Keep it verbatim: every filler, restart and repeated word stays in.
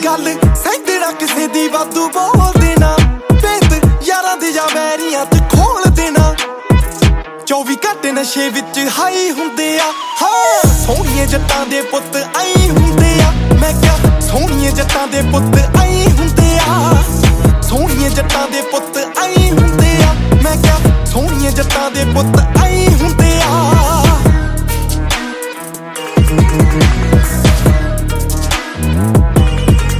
ਗੱਲ ਸੈਂਕੜਾ ਕਿਸੇ ਦੀ ਵਾਧੂ ਬੋਲ ਦੇਣਾ ਭੇਤ ਯਾਰਾਂ ਦੇ ਜਾਂ ਵੈਰੀਆਂ ਤੇ ਖੋਲ ਦੇਣਾ ਚੌਵੀ ਘੰਟੇ ਨਸ਼ੇ ਵਿੱਚ ਹਾਈ ਹੁੰਦੇ ਆ ਹਾਂ ਸੋਹਣੀਏ ਜੱਟਾਂ ਦੇ ਪੁੱਤ ਆਈ ਹੁੰਦੇ ਆ ਮੈਂ ਕਿਹਾ ਸੋਹਣੀਏ ਜੱਟਾਂ ਦੇ ਪੁੱਤ ਆਈ ਹੁੰਦੇ ਆ ਸੋਹਣੀਏ ਜੱਟਾਂ ਦੇ ਪੁੱਤ ਆਈ ਹੁੰਦੇ ਆ ਮੈਂ ਕਿਹਾ ਸੋਹਣੀਏ ਜੱਟਾਂ ਦੇ ਪੁੱਤ ਆਈ